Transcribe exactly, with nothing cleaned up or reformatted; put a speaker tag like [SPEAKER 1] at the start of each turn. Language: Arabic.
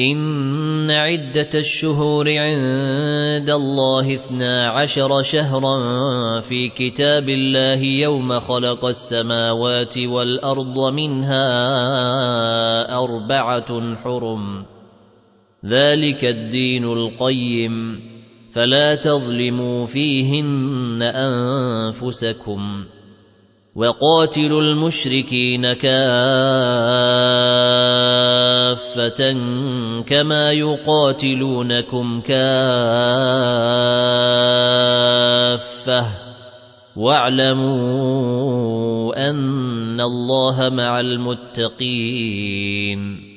[SPEAKER 1] إن عدة الشهور عند الله اثنا عشر شهرا في كتاب الله يوم خلق السماوات والأرض منها أربعة حرم ذلك الدين القيم فلا تظلموا فيهن أنفسكم وقاتلوا المشركين كافة كما يقاتلونكم كافة واعلموا أن الله مع المتقين